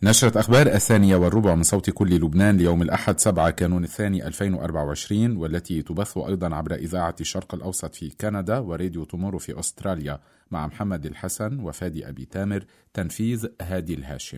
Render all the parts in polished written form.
نشرة أخبار 2:15 من صوت كل لبنان ليوم الأحد 7 كانون الثاني 2024، والتي تبث أيضا عبر إذاعة الشرق الأوسط في كندا وراديو تومورو في أستراليا، مع محمد الحسن وفادي أبي تامر. تنفيذ هادي الهاشم.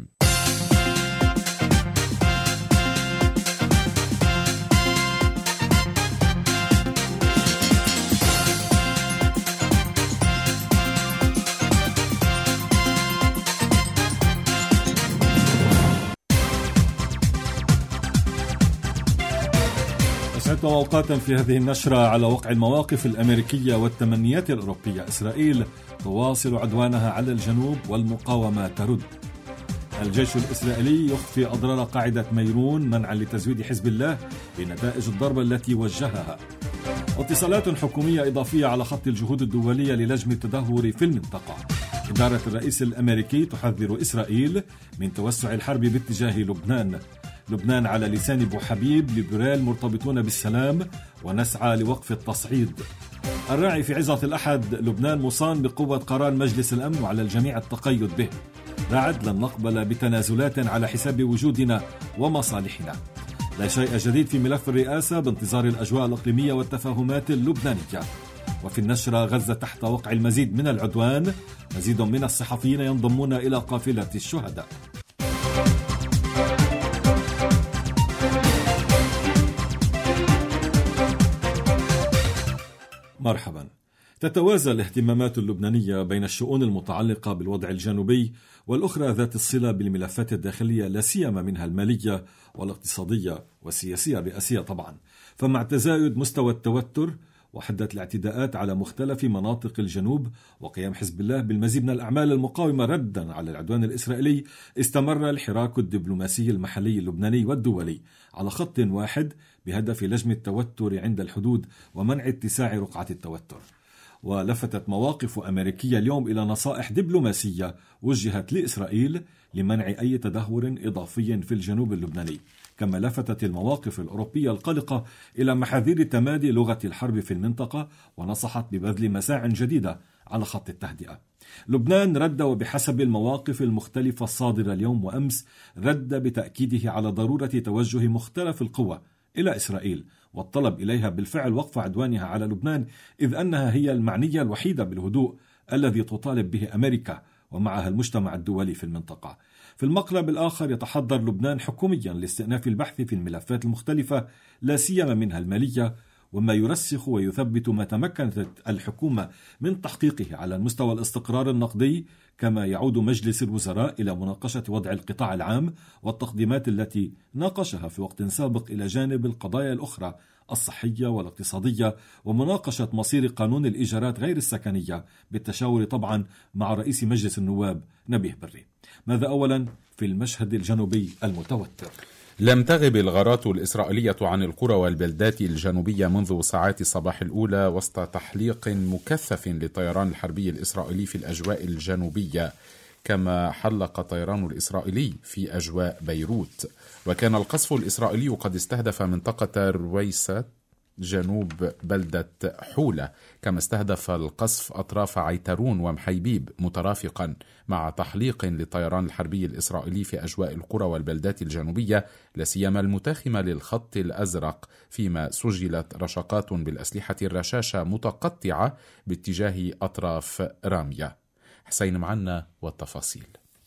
أسعدكم أوقاتا في هذه النشرة على وقع المواقف الأمريكية والتمنيات الأوروبية. إسرائيل تواصل عدوانها على الجنوب والمقاومة ترد. الجيش الإسرائيلي يخفي أضرار قاعدة ميرون منعا لتزويد حزب الله بنتائج الضربة التي وجهها. اتصالات حكومية إضافية على خط الجهود الدولية للجم التدهور في المنطقة. إدارة الرئيس الأمريكي تحذر إسرائيل من توسع الحرب باتجاه لبنان. لبنان على لسان أبو حبيب، ليبرال مرتبطون بالسلام ونسعى لوقف التصعيد. الراعي في عظة الأحد، لبنان مصان بقوة قرار مجلس الأمن وعلى الجميع التقيد به. بعد لن نقبل بتنازلات على حساب وجودنا ومصالحنا. لا شيء جديد في ملف الرئاسة بانتظار الأجواء الإقليمية والتفاهمات اللبنانية. وفي النشرة، غزة تحت وقع المزيد من العدوان، مزيد من الصحفيين ينضمون إلى قافلة الشهداء. مرحبا. تتوازى الاهتمامات اللبنانية بين الشؤون المتعلقة بالوضع الجنوبي والأخرى ذات الصلة بالملفات الداخلية، لا سيما منها المالية والاقتصادية والسياسية الرئاسية طبعا. فمع تزايد مستوى التوتر وحدة الاعتداءات على مختلف مناطق الجنوب وقيام حزب الله بالمزيد من الأعمال المقاومة ردا على العدوان الإسرائيلي، استمر الحراك الدبلوماسي المحلي اللبناني والدولي على خط واحد بهدف لجم التوتر عند الحدود ومنع اتساع رقعة التوتر. ولفتت مواقف أمريكية اليوم إلى نصائح دبلوماسية وجهت لإسرائيل لمنع أي تدهور إضافي في الجنوب اللبناني. كما لفتت المواقف الأوروبية القلقة إلى محاذير تمادي لغة الحرب في المنطقة، ونصحت ببذل مساع جديدة على خط التهدئة. لبنان رد، وبحسب المواقف المختلفة الصادرة اليوم وأمس، رد بتأكيده على ضرورة توجه مختلف القوى إلى إسرائيل والطلب إليها بالفعل وقف عدوانها على لبنان، إذ أنها هي المعنية الوحيدة بالهدوء الذي تطالب به أمريكا ومعها المجتمع الدولي في المنطقة. في المقلب الآخر، يتحضر لبنان حكوميا لاستئناف البحث في الملفات المختلفة، لا سيما منها المالية، وما يرسخ ويثبت ما تمكنت الحكومة من تحقيقه على المستوى الاستقرار النقدي. كما يعود مجلس الوزراء إلى مناقشة وضع القطاع العام والتقديمات التي ناقشها في وقت سابق، إلى جانب القضايا الأخرى الصحية والاقتصادية، ومناقشة مصير قانون الإيجارات غير السكنية بالتشاور طبعا مع رئيس مجلس النواب نبيه بري. ماذا أولا في المشهد الجنوبي المتوتر؟ لم تغب الغارات الإسرائيلية عن القرى والبلدات الجنوبية منذ ساعات الصباح الأولى، وسط تحليق مكثف للطيران الحربي الإسرائيلي في الأجواء الجنوبية، كما حلق الطيران الإسرائيلي في أجواء بيروت. وكان القصف الإسرائيلي قد استهدف منطقة رويسة جنوب بلدة حولة، كما استهدف القصف أطراف عيترون ومحيبيب، مترافقا مع تحليق للطيران الحربي الإسرائيلي في أجواء القرى والبلدات الجنوبية، لا سيما المتاخمة للخط الأزرق، فيما سجلت رشقات بالأسلحة الرشاشة متقطعة باتجاه أطراف رامية. حسين معنا والتفاصيل.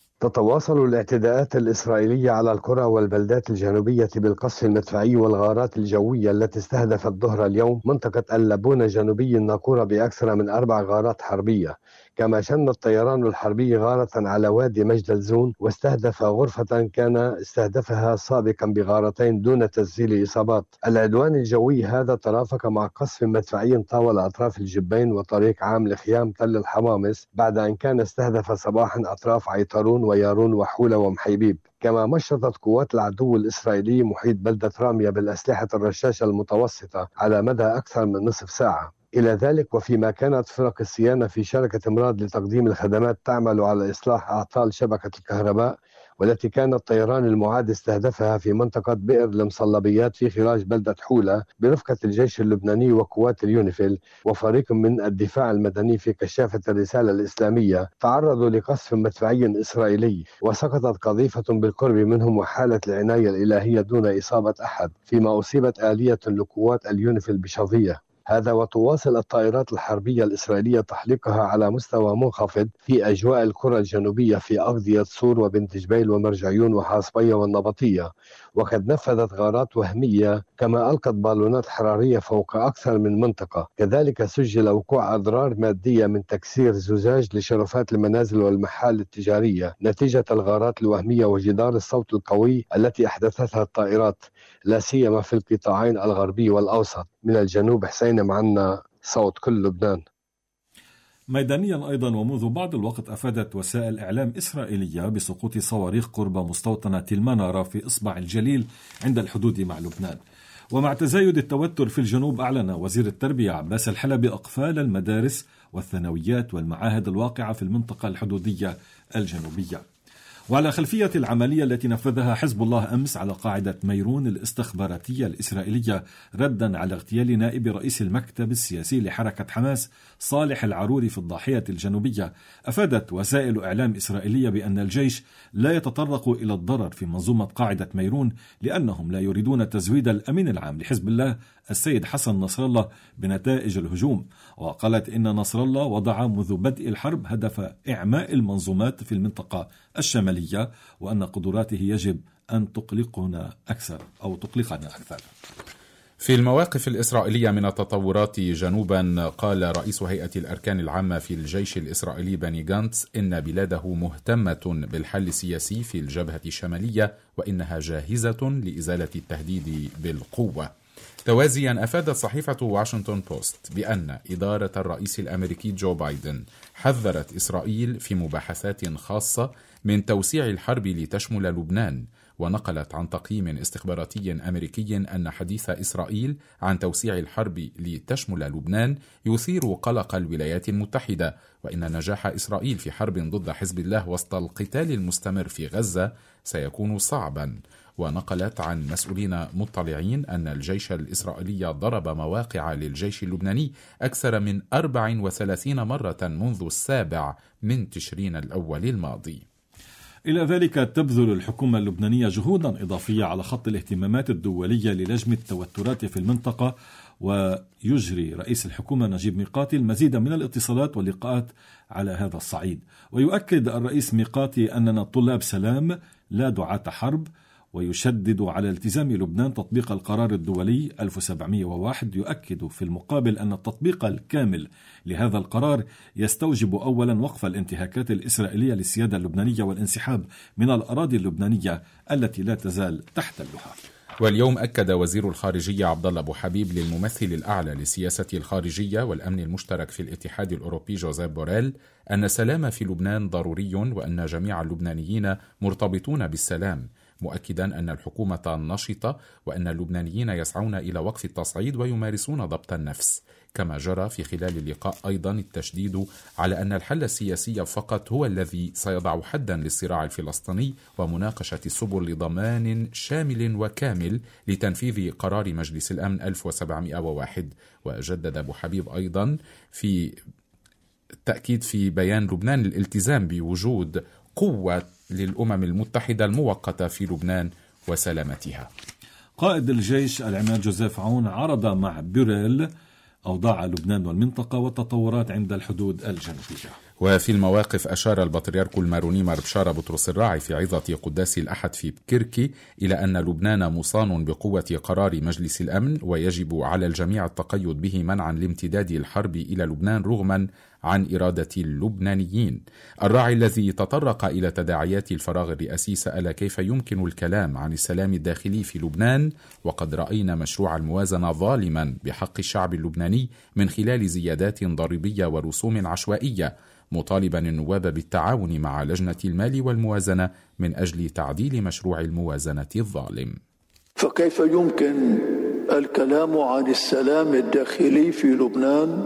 تتواصل الاعتداءات الإسرائيلية على القرى والبلدات الجنوبية بالقصف المدفعي والغارات الجوية التي استهدفت ظهر اليوم منطقة اللبونة جنوبي الناقورة بأكثر من 4 غارات حربية. كما شن الطيران الحربي غارة على وادي مجد الزون، واستهدف غرفة كان استهدفها سابقا بغارتين دون تسجيل إصابات. العدوان الجوي هذا ترافق مع قصف مدفعي طاول أطراف الجبين وطريق عام لخيام تل الحمامس، بعد أن كان استهدف صباحا أطراف عيترون ويارون وحولة ومحيبيب. كما مشطت قوات العدو الإسرائيلي محيط بلدة رامية بالأسلحة الرشاشة المتوسطة على مدى أكثر من نصف ساعة. إلى ذلك، وفيما كانت فرق الصيانة في شركة مراد لتقديم الخدمات تعمل على إصلاح أعطال شبكة الكهرباء والتي كان الطيران المعاد استهدفها في منطقة بئر المصلبيات في خراج بلدة حولة برفقة الجيش اللبناني وقوات اليونيفيل وفريق من الدفاع المدني في كشافة الرسالة الإسلامية، تعرضوا لقصف مدفعي إسرائيلي وسقطت قذيفة بالقرب منهم وحالت العناية الإلهية دون إصابة أحد، فيما أصيبت آلية لقوات اليونيفيل بشظية. هذا وتواصل الطائرات الحربية الإسرائيلية تحليقها على مستوى منخفض في أجواء القرى الجنوبية في أغذية صور وبنت جبيل ومرجعيون وحاصبية والنبطية، وقد نفذت غارات وهمية كما ألقت بالونات حرارية فوق أكثر من منطقة. كذلك سجل وقوع أضرار مادية من تكسير زجاج لشرفات المنازل والمحال التجارية نتيجة الغارات الوهمية وجدار الصوت القوي التي أحدثتها الطائرات، لا سيما في القطاعين الغربي والأوسط. من الجنوب حسين معنا صوت كل لبنان. ميدانيا أيضا ومنذ بعض الوقت أفادت وسائل إعلام إسرائيلية بسقوط صواريخ قرب مستوطنة المنارة في إصبع الجليل عند الحدود مع لبنان. ومع تزايد التوتر في الجنوب أعلن وزير التربية عباس الحلبي أقفال المدارس والثانويات والمعاهد الواقعة في المنطقة الحدودية الجنوبية. وعلى خلفية العملية التي نفذها حزب الله أمس على قاعدة ميرون الاستخباراتية الإسرائيلية ردا على اغتيال نائب رئيس المكتب السياسي لحركة حماس صالح العروري في الضاحية الجنوبية، أفادت وسائل إعلام إسرائيلية بأن الجيش لا يتطرق إلى الضرر في منظومة قاعدة ميرون لأنهم لا يريدون تزويد الأمين العام لحزب الله السيد حسن نصر الله بنتائج الهجوم. وقالت إن نصر الله وضع منذ بدء الحرب هدف إعماء المنظومات في المنطقة الشمالية وأن قدراته يجب أن تقلقنا أكثر. في المواقف الإسرائيلية من التطورات جنوبا، قال رئيس هيئة الأركان العامة في الجيش الإسرائيلي بني غانتس إن بلاده مهتمة بالحل السياسي في الجبهة الشمالية وإنها جاهزة لإزالة التهديد بالقوة. توازيا، أفادت صحيفة واشنطن بوست بأن إدارة الرئيس الأمريكي جو بايدن حذرت إسرائيل في مباحثات خاصة من توسيع الحرب لتشمل لبنان، ونقلت عن تقييم استخباراتي أمريكي أن حديث إسرائيل عن توسيع الحرب لتشمل لبنان يثير قلق الولايات المتحدة، وإن نجاح إسرائيل في حرب ضد حزب الله وسط القتال المستمر في غزة سيكون صعبا. ونقلت عن مسؤولين مطلعين أن الجيش الإسرائيلي ضرب مواقع للجيش اللبناني أكثر من 34 مرة منذ 7 تشرين الأول الماضي. إلى ذلك تبذل الحكومة اللبنانية جهودا إضافية على خط الاهتمامات الدولية للجم التوترات في المنطقة، ويجري رئيس الحكومة نجيب ميقاتي المزيد من الاتصالات واللقاءات على هذا الصعيد. ويؤكد الرئيس ميقاتي أننا طلاب سلام لا دعاة حرب، ويشدد على التزام لبنان تطبيق القرار الدولي 1701. يؤكد في المقابل أن التطبيق الكامل لهذا القرار يستوجب أولا وقف الانتهاكات الإسرائيلية للسيادة اللبنانية والانسحاب من الأراضي اللبنانية التي لا تزال تحتلها. واليوم أكد وزير الخارجية عبد الله أبو حبيب للممثل الأعلى للسياسة الخارجية والأمن المشترك في الاتحاد الأوروبي جوزيف بوريل أن السلام في لبنان ضروري وأن جميع اللبنانيين مرتبطون بالسلام، مؤكدا أن الحكومة نشطة وأن اللبنانيين يسعون إلى وقف التصعيد ويمارسون ضبط النفس. كما جرى في خلال اللقاء أيضا التشديد على أن الحل السياسي فقط هو الذي سيضع حدا للصراع الفلسطيني ومناقشة السبل لضمان شامل وكامل لتنفيذ قرار مجلس الأمن 1701. وجدد أبو حبيب أيضا في التأكيد في بيان لبنان الالتزام بوجود قوة للأمم المتحدة المؤقتة في لبنان وسلامتها. قائد الجيش العماد جوزيف عون عرض مع بوريل أوضاع لبنان والمنطقة والتطورات عند الحدود الجنوبية. وفي المواقف أشار البطريرك الماروني مار بشارة بطرس الراعي في عظة قداس الأحد في بكركي إلى أن لبنان مصان بقوة قرار مجلس الأمن ويجب على الجميع التقيد به منعا لامتداد الحرب إلى لبنان رغما عن إرادة اللبنانيين. الراعي الذي تطرق إلى تداعيات الفراغ الرئاسي سأل كيف يمكن الكلام عن السلام الداخلي في لبنان وقد رأينا مشروع الموازنة ظالما بحق الشعب اللبناني من خلال زيادات ضريبية ورسوم عشوائية، مطالبا النواب بالتعاون مع لجنة المال والموازنة من أجل تعديل مشروع الموازنة الظالم. فكيف يمكن الكلام عن السلام الداخلي في لبنان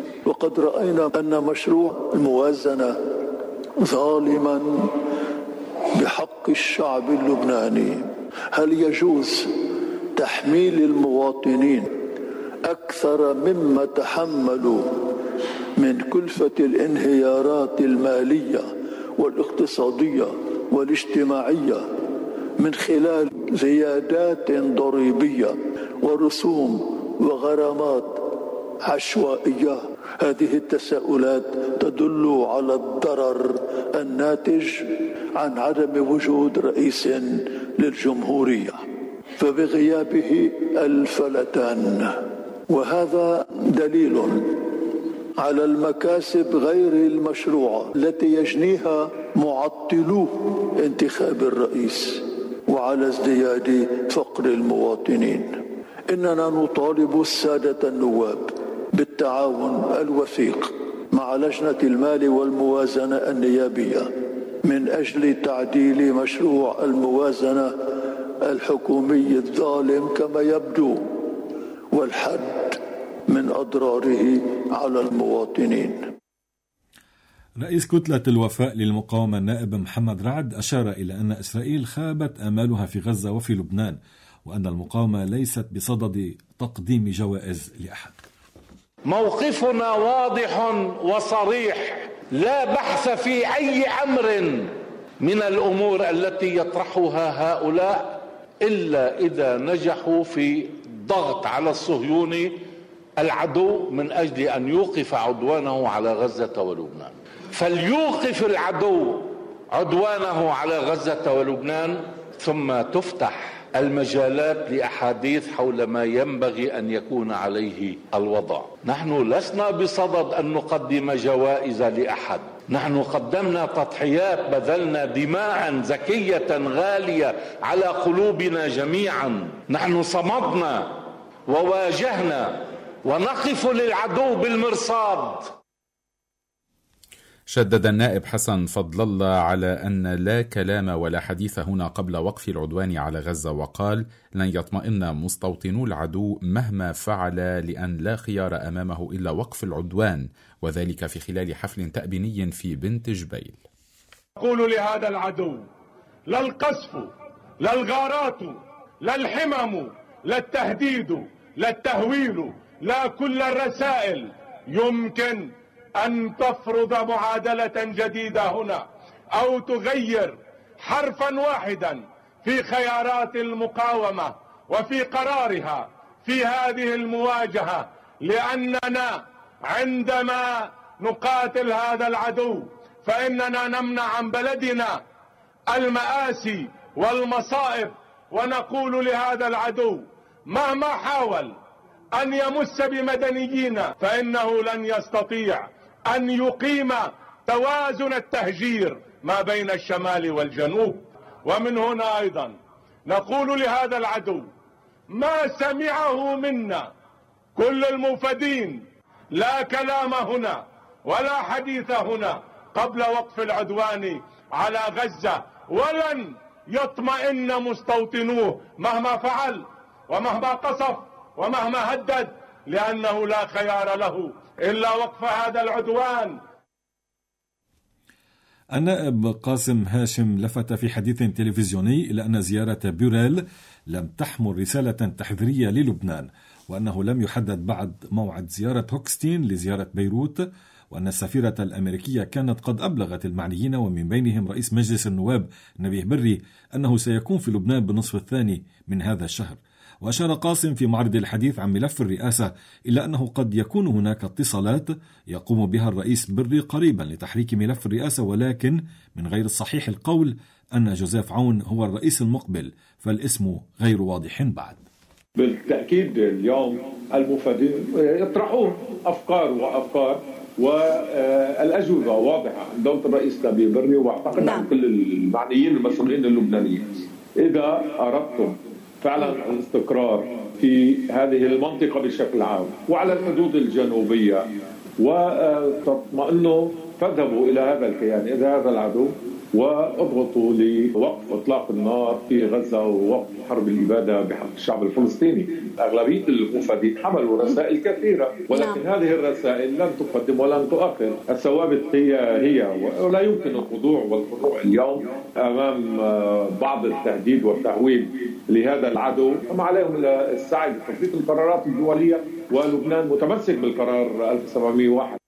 وقد رأينا أن مشروع الموازنة ظالما بحق حق الشعب اللبناني. هل يجوز تحميل المواطنين أكثر مما تحملوا من كلفة الانهيارات المالية والاقتصادية والاجتماعية من خلال زيادات ضريبية ورسوم وغرامات عشوائية؟ هذه التساؤلات تدل على الضرر الناتج عن عدم وجود رئيس للجمهورية فبغيابه الفلتان، وهذا دليل على المكاسب غير المشروعة التي يجنيها معطلو انتخاب الرئيس وعلى ازدياد فقر المواطنين. إننا نطالب السادة النواب بالتعاون الوثيق مع لجنة المال والموازنة النيابية من أجل تعديل مشروع الموازنة الحكومي الظالم كما يبدو والحد من أضراره على المواطنين. رئيس كتلة الوفاء للمقاومة النائب محمد رعد أشار إلى أن إسرائيل خابت آمالها في غزة وفي لبنان، وأن المقاومة ليست بصدد تقديم جوائز لأحد. موقفنا واضح وصريح، لا بحث في أي أمر من الأمور التي يطرحها هؤلاء إلا إذا نجحوا في الضغط على الصهيوني العدو من أجل أن يوقف عدوانه على غزة ولبنان. فليوقف العدو عدوانه على غزة ولبنان، ثم تفتح المجالات لأحاديث حول ما ينبغي أن يكون عليه الوضع. نحن لسنا بصدد أن نقدم جوائز لأحد، نحن قدمنا تضحيات، بذلنا دماء زكية غالية على قلوبنا جميعا. نحن صمدنا وواجهنا ونقف للعدو بالمرصاد. شدد النائب حسن فضل الله على أن لا كلام ولا حديث هنا قبل وقف العدوان على غزة، وقال: لن يطمئن مستوطنو العدو مهما فعل، لأن لا خيار أمامه إلا وقف العدوان، وذلك في خلال حفل تأبيني في بنت جبيل. أقول لهذا العدو: لا القصف، لا الغارات، لا الحمم، لا التهديد، لا التهويل، لا كل الرسائل يمكن أن تفرض معادلة جديدة هنا أو تغير حرفا واحدا في خيارات المقاومة وفي قرارها في هذه المواجهة، لأننا عندما نقاتل هذا العدو فإننا نمنع عن بلدنا المآسي والمصائب، ونقول لهذا العدو مهما حاول أن يمس بمدنيين فإنه لن يستطيع أن يقيم توازن التهجير ما بين الشمال والجنوب. ومن هنا أيضا نقول لهذا العدو: ما سمعه منا كل الموفدين لا كلام هنا ولا حديث هنا قبل وقف العدوان على غزة، ولن يطمئن مستوطنوه مهما فعل ومهما قصف ومهما هدد، لأنه لا خيار له إلا وقف هذا العدوان. النائب قاسم هاشم لفت في حديث تلفزيوني إلى أن زيارة بوريل لم تحمل رسالة تحذيرية للبنان، وأنه لم يحدد بعد موعد زيارة هوكستين لزيارة بيروت، وأن السفيرة الأمريكية كانت قد أبلغت المعنيين ومن بينهم رئيس مجلس النواب نبيه بري أنه سيكون في لبنان بالنصف الثاني من هذا الشهر. وأشار قاسم في معرض الحديث عن ملف الرئاسة إلى أنه قد يكون هناك اتصالات يقوم بها الرئيس بري قريبا لتحريك ملف الرئاسة، ولكن من غير الصحيح القول أن جوزيف عون هو الرئيس المقبل، فالاسم غير واضح بعد. بالتأكيد اليوم المفادين يطرحون أفكار والأجوبة واضحة عند دولة الرئيس نبيه بري، وأعتقد عن كل المعنيين المسؤولين اللبنانيين. إذا أردتم فعلا الاستقرار في هذه المنطقة بشكل عام وعلى الحدود الجنوبية وتطمئنوا، فاذهبوا إلى هذا الكيان، إذا هذا العدو واضغطوا لوقف إطلاق النار في غزة ووقف حرب الإبادة بحق الشعب الفلسطيني. أغلبية المفادين حملوا رسائل كثيرة، ولكن هذه الرسائل لن تقدم ولن تؤخر. الثوابت هي ولا يمكن الخضوع اليوم أمام بعض التهديد والتهويل لهذا العدو. هم عليهم السعي بتطبيق القرارات الدولية، ولبنان متمسك بالقرار 1701.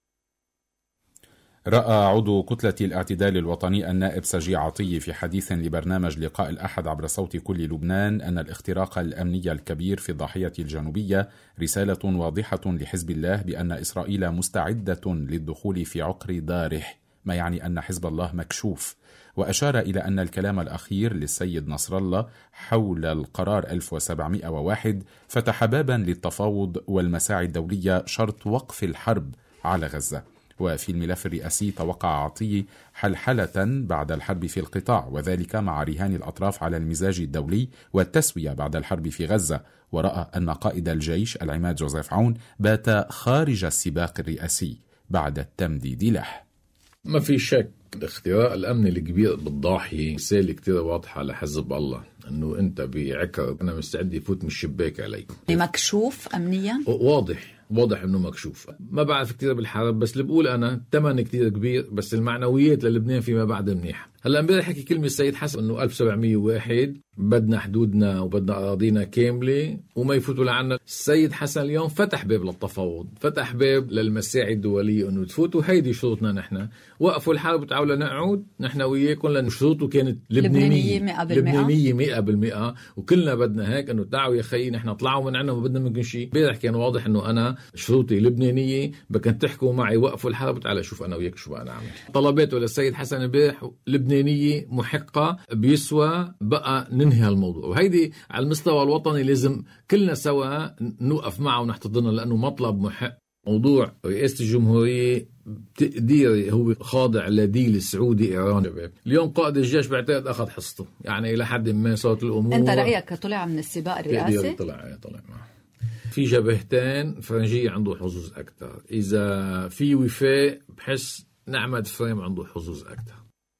رأى عضو كتلة الاعتدال الوطني النائب سجي عطية في حديث لبرنامج لقاء الأحد عبر صوت كل لبنان أن الاختراق الأمني الكبير في الضاحية الجنوبية رسالة واضحة لحزب الله بأن إسرائيل مستعدة للدخول في عقر دارح، ما يعني أن حزب الله مكشوف. وأشار إلى أن الكلام الأخير للسيد نصر الله حول القرار 1701 فتح بابا للتفاوض والمساعي الدولية شرط وقف الحرب على غزة. وفي الملف الرئاسي توقع عطية حلحلة بعد الحرب في القطاع، وذلك مع رهان الأطراف على المزاج الدولي والتسوية بعد الحرب في غزة. ورأى أن قائد الجيش العماد جوزيف عون بات خارج السباق الرئاسي بعد التمديد له. ما في شك الاختراق الأمني الكبير بالضاحية رسالة كتير واضحة لحزب الله أنه أنت بعكر أنا مستعد يفوت من الشباك عليك. مكشوف أمنيا؟ واضح انه مكشوف. ما بعرف كتير بالحرب، بس اللي بقول انا ثمن كتير كبير، بس المعنويات للبنان فيما بعد منيح. هلا امبارح حكي كلمه السيد حسن انه 1701 بدنا حدودنا وبدنا اراضينا كامله وما يفوتوا لعنا. السيد حسن اليوم فتح باب للتفاوض، فتح باب للمساعي الدوليه انه تفوتوا. هيدي شروطنا نحن، وقفوا الحرب وتعالوا نقعد نحن وياكم، لانه شروطه كانت لبنانيه 100%، وكلنا بدنا هيك انه تعالوا يا خيي نحن طلعوا من عنا وما بدنا منكم شيء. امبارح كان واضح انه انا شروطي لبنانيه، بدكم تحكوا معي وقفوا الحرب تعالوا شوف انا وياك شو انا اعمل. طلباته للسيد حسن امبارح لبنانيه محقه بيسوى بقى ننهي هالموضوع. وهيدي على المستوى الوطني لازم كلنا سوا نوقف معه ونحتضنه، لانه مطلب محق. موضوع رئاسة الجمهورية تقديري هو خاضع لديل سعودي إيراني. اليوم قائد الجيش بعتقد أخذ حصته، يعني إلى حد ما صارت الأمور. أنت رأيك طلع من السباق الرئاسي؟ طلع في جبهتين فرنجية عنده حظوظ أكتر. إذا في وفاء بحس نعمة فريم عنده حظوظ أكتر.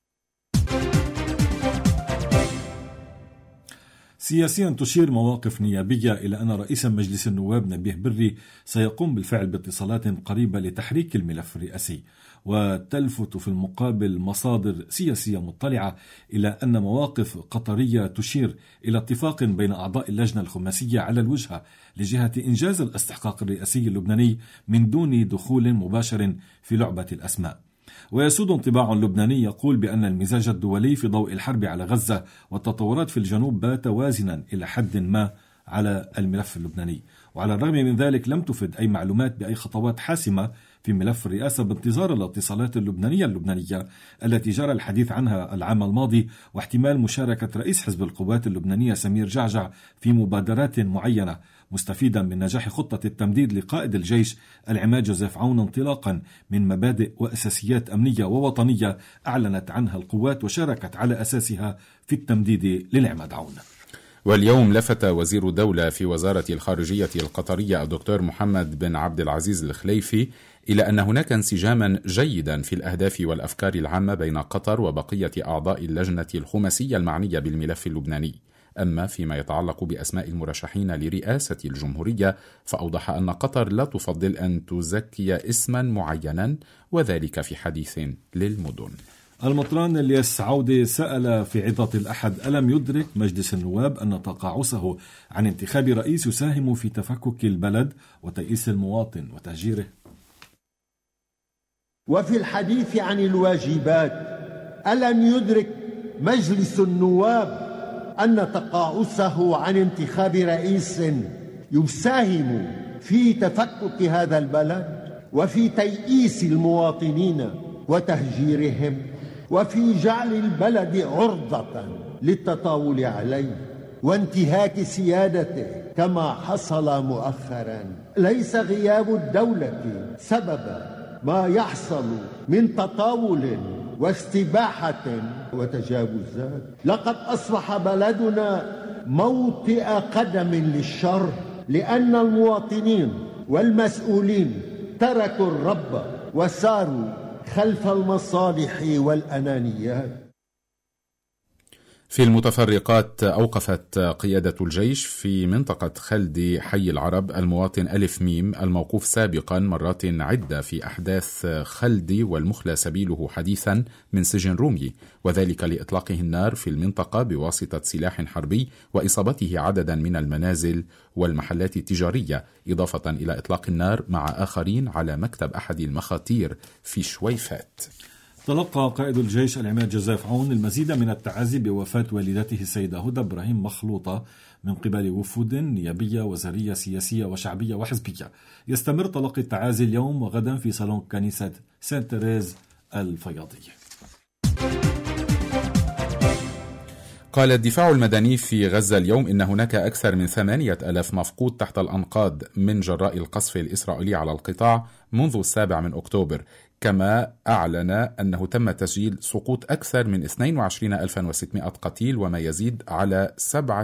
سياسيا تشير مواقف نيابية إلى أن رئيس مجلس النواب نبيه بري سيقوم بالفعل باتصالات قريبة لتحريك الملف الرئاسي، وتلفت في المقابل مصادر سياسية مطلعة إلى أن مواقف قطرية تشير إلى اتفاق بين أعضاء اللجنة الخماسية على الوجهة لجهة إنجاز الاستحقاق الرئاسي اللبناني من دون دخول مباشر في لعبة الأسماء. ويسود انطباع لبناني يقول بأن المزاج الدولي في ضوء الحرب على غزة والتطورات في الجنوب بات وازنا إلى حد ما على الملف اللبناني، وعلى الرغم من ذلك لم تفد أي معلومات بأي خطوات حاسمة في ملف الرئاسة بانتظار الاتصالات اللبنانية التي جرى الحديث عنها العام الماضي، واحتمال مشاركة رئيس حزب القوات اللبنانية سمير جعجع في مبادرات معينة، مستفيدا من نجاح خطة التمديد لقائد الجيش العماد جوزيف عون انطلاقا من مبادئ وأساسيات أمنية ووطنية أعلنت عنها القوات وشاركت على أساسها في التمديد للعماد عون. واليوم لفت وزير الدولة في وزارة الخارجية القطرية الدكتور محمد بن عبد العزيز الخليفي إلى أن هناك انسجاما جيدا في الأهداف والأفكار العامة بين قطر وبقية أعضاء اللجنة الخماسية المعنية بالملف اللبناني. أما فيما يتعلق بأسماء المرشحين لرئاسة الجمهورية فأوضح أن قطر لا تفضل أن تزكي اسما معينا، وذلك في حديث للمدن. المطران الياس عودة سأل في عظة الأحد: ألم يدرك مجلس النواب أن تقاعسه عن انتخاب رئيس يساهم في تفكك البلد وتيئيس المواطن وتهجيره؟ وفي الحديث عن الواجبات، ألم يدرك مجلس النواب أن تقاعسه عن انتخاب رئيس يساهم في تفكك هذا البلد وفي تيئيس المواطنين وتهجيرهم وفي جعل البلد عرضة للتطاول عليه وانتهاك سيادته كما حصل مؤخرا؟ ليس غياب الدولة سبب ما يحصل من تطاول واستباحة وتجاوزات. لقد أصبح بلدنا موطئ قدم للشر، لأن المواطنين والمسؤولين تركوا الرب وساروا خلف المصالح والأنانيات. في المتفرقات، أوقفت قيادة الجيش في منطقة خلدي حي العرب المواطن ألف ميم الموقوف سابقا مرات عدة في أحداث خلدي والمخلى سبيله حديثا من سجن رومي، وذلك لإطلاقه النار في المنطقة بواسطة سلاح حربي وإصابته عددا من المنازل والمحلات التجارية، إضافة إلى إطلاق النار مع آخرين على مكتب أحد المخاتير في شويفات. تلقى قائد الجيش العماد جوزيف عون المزيد من التعازي بوفاة والدته السيدة هدى إبراهيم مخلوطة من قبل وفود نيابية وزارية سياسية وشعبية وحزبية. يستمر تلقي التعازي اليوم وغدا في صالون كنيسة سانت تيريز الفياضية. قال الدفاع المدني في غزة اليوم إن هناك أكثر من 8,000 مفقود تحت الأنقاض من جراء القصف الإسرائيلي على القطاع منذ 7 أكتوبر، كما أعلن أنه تم تسجيل سقوط أكثر من 22,600 قتيل وما يزيد على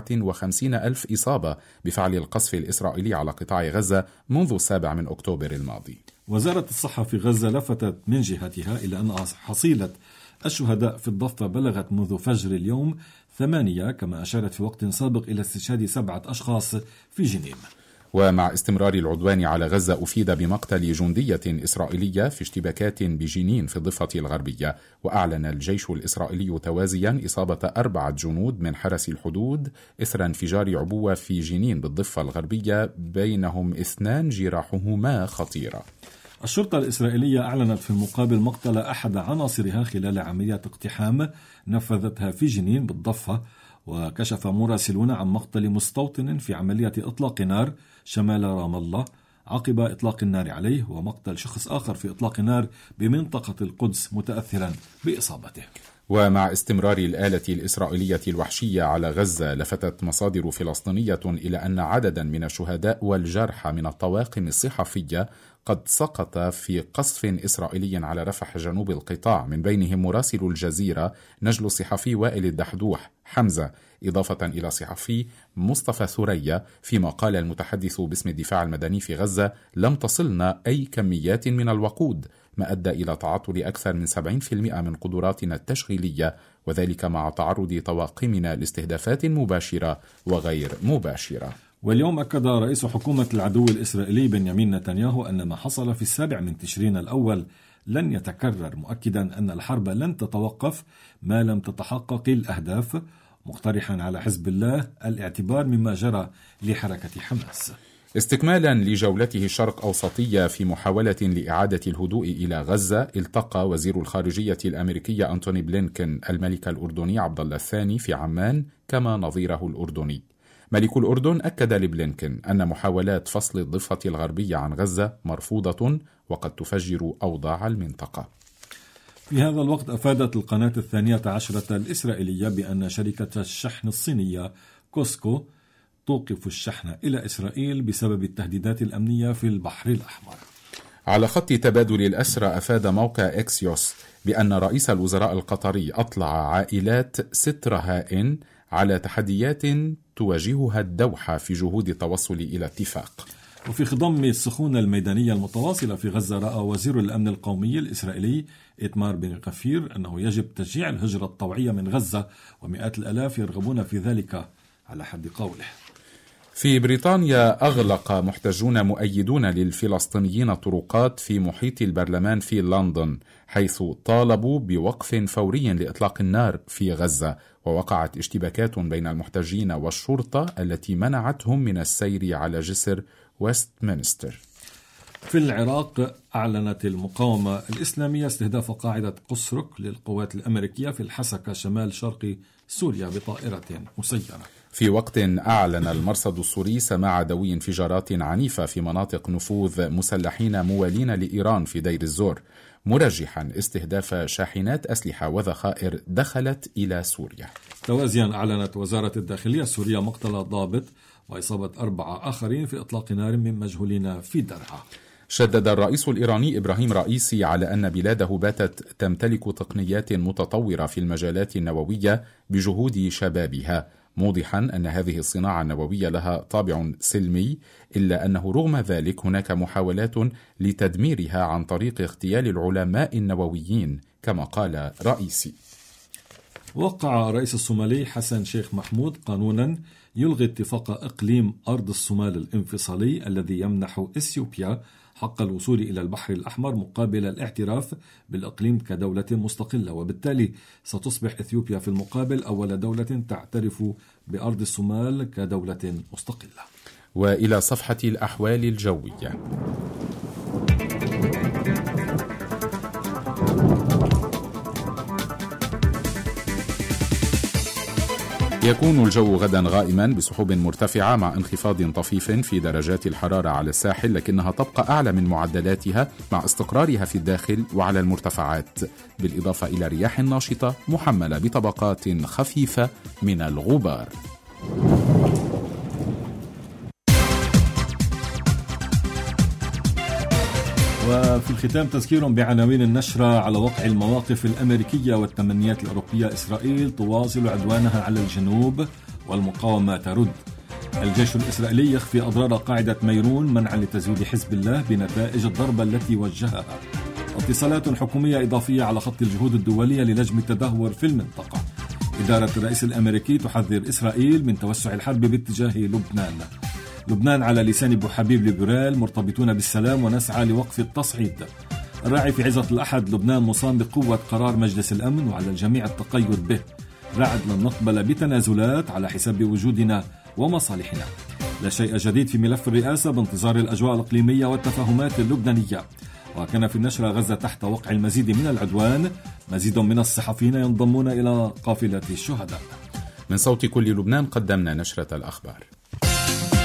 57,000 إصابة بفعل القصف الإسرائيلي على قطاع غزة منذ 7 أكتوبر الماضي. وزارة الصحة في غزة لفتت من جهتها إلى أن حصيلة الشهداء في الضفة بلغت منذ فجر اليوم 8، كما أشارت في وقت سابق إلى استشهاد 7 أشخاص في جنين. ومع استمرار العدوان على غزة، أفيد بمقتل جندية إسرائيلية في اشتباكات بجنين في الضفة الغربية، وأعلن الجيش الإسرائيلي توازيا إصابة 4 جنود من حرس الحدود إثر انفجار عبوة في جنين بالضفة الغربية، بينهم 2 جراحهما خطيرة. الشرطة الإسرائيلية أعلنت في المقابل مقتل أحد عناصرها خلال عمليات اقتحام نفذتها في جنين بالضفة، وكشف مراسلون عن مقتل مستوطن في عملية إطلاق نار شمال رام الله عقب إطلاق النار عليه، ومقتل شخص آخر في إطلاق نار بمنطقة القدس متأثرا بإصابته. ومع استمرار الآلة الإسرائيلية الوحشية على غزة، لفتت مصادر فلسطينية إلى أن عددا من الشهداء والجرحى من الطواقم الصحفية قد سقط في قصف إسرائيلي على رفح جنوب القطاع، من بينهم مراسل الجزيرة نجل الصحفي وائل الدحدوح حمزة، إضافة إلى صحفي مصطفى ثريا، فيما قال المتحدث باسم الدفاع المدني في غزة: لم تصلنا أي كميات من الوقود، ما أدى إلى تعطل أكثر من 70% من قدراتنا التشغيلية، وذلك مع تعرض طواقمنا لاستهدافات مباشرة وغير مباشرة. واليوم أكد رئيس حكومة العدو الإسرائيلي بنيامين نتنياهو أن ما حصل في 7 تشرين الأول لن يتكرر، مؤكدا أن الحرب لن تتوقف ما لم تتحقق الأهداف، مقترحا على حزب الله الاعتبار مما جرى لحركة حماس. استكمالا لجولته الشرق أوسطية في محاولة لإعادة الهدوء إلى غزة، التقى وزير الخارجية الأمريكية أنتوني بلينكن الملك الأردني عبد الله الثاني في عمان، كما نظيره الأردني. ملك الأردن أكد لبلينكن أن محاولات فصل الضفة الغربية عن غزة مرفوضة وقد تفجر أوضاع المنطقة. في هذا الوقت أفادت القناة 12 الإسرائيلية بأن شركة الشحن الصينية كوسكو توقف الشحن إلى إسرائيل بسبب التهديدات الأمنية في البحر الأحمر. على خط تبادل الأسرى، أفاد موقع إكسيوس بأن رئيس الوزراء القطري أطلع عائلات 6 رهائن على تحديات تواجهها الدوحة في جهود التوصل إلى اتفاق. وفي خضم السخونة الميدانية المتواصلة في غزة، رأى وزير الأمن القومي الإسرائيلي إتمار بن غفير أنه يجب تشجيع الهجرة الطوعية من غزة، ومئات الآلاف يرغبون في ذلك على حد قوله. في بريطانيا، أغلق محتجون مؤيدون للفلسطينيين طرقات في محيط البرلمان في لندن، حيث طالبوا بوقف فوري لإطلاق النار في غزة، ووقعت اشتباكات بين المحتجين والشرطة التي منعتهم من السير على جسر ويستمنستر. في العراق، أعلنت المقاومة الإسلامية استهداف قاعدة قسرك للقوات الأمريكية في الحسكة شمال شرق سوريا بطائرة مسيرة. في وقت أعلن المرصد السوري سماع دوي انفجارات عنيفة في مناطق نفوذ مسلحين موالين لإيران في دير الزور، مرجحا استهداف شاحنات أسلحة وذخائر دخلت إلى سوريا. توازيا، أعلنت وزارة الداخلية السورية مقتل ضابط وإصابة 4 آخرين في إطلاق نار من مجهولين في درعا. شدد الرئيس الإيراني إبراهيم رئيسي على أن بلاده باتت تمتلك تقنيات متطورة في المجالات النووية بجهود شبابها، موضحا أن هذه الصناعة النووية لها طابع سلمي، إلا أنه رغم ذلك هناك محاولات لتدميرها عن طريق اغتيال العلماء النوويين، كما قال رئيسي. وقع الرئيس الصومالي حسن شيخ محمود قانونا يلغي اتفاق إقليم أرض الصومال الانفصالي الذي يمنح إثيوبيا حق الوصول إلى البحر الأحمر مقابل الاعتراف بالإقليم كدولة مستقلة، وبالتالي ستصبح إثيوبيا في المقابل أول دولة تعترف بأرض الصومال كدولة مستقلة. وإلى صفحة الأحوال الجوية. يكون الجو غدا غائما بسحب مرتفعة مع انخفاض طفيف في درجات الحرارة على الساحل، لكنها تبقى أعلى من معدلاتها مع استقرارها في الداخل وعلى المرتفعات، بالإضافة إلى رياح ناشطة محملة بطبقات خفيفة من الغبار. وفي الختام تذكير بعناوين النشرة على وقع المواقف الأمريكية والتمنيات الأوروبية. إسرائيل تواصل عدوانها على الجنوب والمقاومة ترد. الجيش الإسرائيلي يخفي أضرار قاعدة ميرون منعا لتزويد حزب الله بنتائج الضربة التي وجهها. اتصالات حكومية إضافية على خط الجهود الدولية للجم التدهور في المنطقة. إدارة الرئيس الأمريكي تحذر إسرائيل من توسع الحرب باتجاه لبنان. لبنان على لسان أبو حبيب ليبرال مرتبطون بالسلام ونسعى لوقف التصعيد. الراعي في عظة الأحد لبنان مصاب بقوة قرار مجلس الأمن وعلى الجميع التقيد به. رعد لن نقبل بتنازلات على حساب وجودنا ومصالحنا. لا شيء جديد في ملف الرئاسة بانتظار الأجواء الإقليمية والتفاهمات اللبنانية. وكان في النشرة غزة تحت وقع المزيد من العدوان. مزيد من الصحفيين ينضمون إلى قافلة الشهداء. من صوت كل لبنان قدمنا نشرة الأخبار.